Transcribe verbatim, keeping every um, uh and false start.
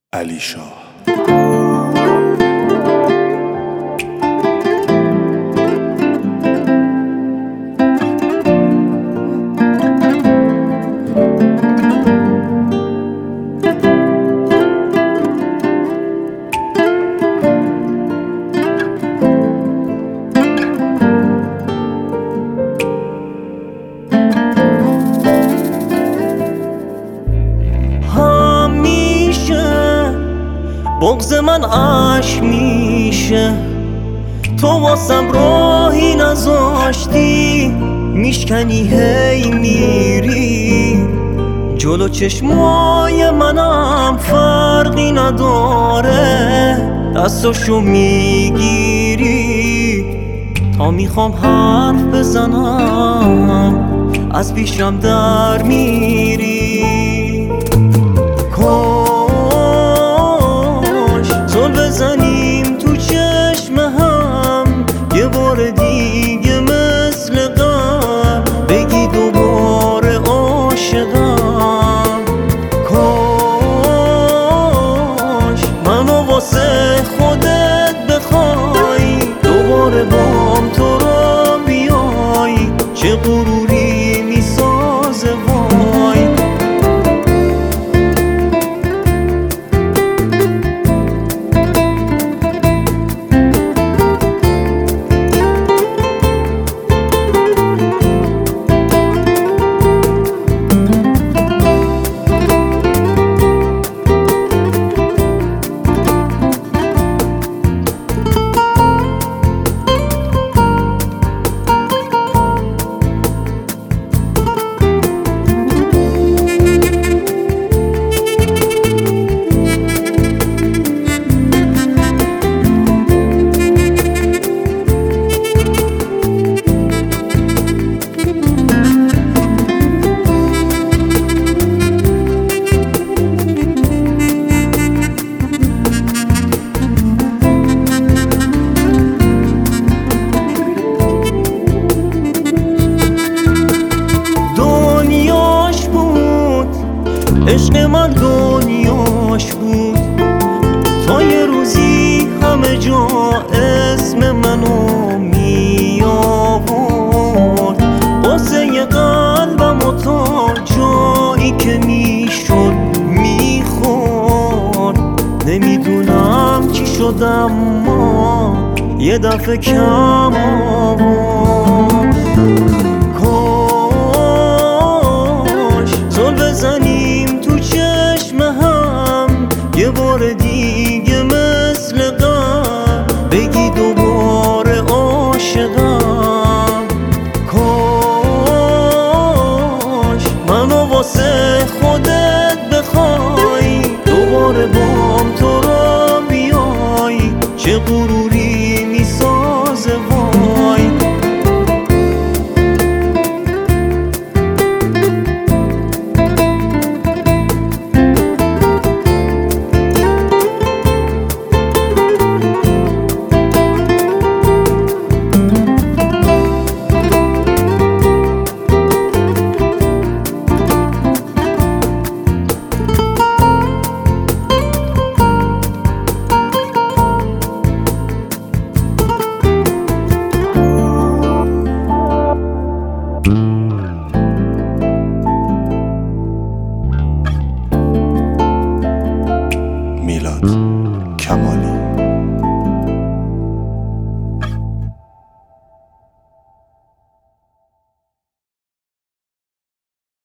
علی شاه. بغض من عاش میشه، تو واسم راهی نذاشتی، میشکنی هی میری جلو چشمای منم فرقی نداره، دستاشو میگیری تا میخوام حرف بزنم از پیشم در میری. بزنیم تو چشم هم یه بار دیگه مثل قبل، بگی دوباره عاشقم. کاش منو واسه خودت بخوای، دوباره بام تو را بیای، چه غروری میسازه وای. عشق من دنیاش بود تا یه روزی همه جا اسم منو می آورد، واسه یه قلبم و تا جایی که میشد میخورد. نمیدونم چی شد اما یه دفعه کم آورد. کاش زل بزنیم تو چشم هم یه بار دیگه مثل قبل، بگی دوباره عاشقم. کاش منو واسه خودت بخوای، دوباره بام تو را بیای، چه غروری میسازه وای. میلاد کمالی.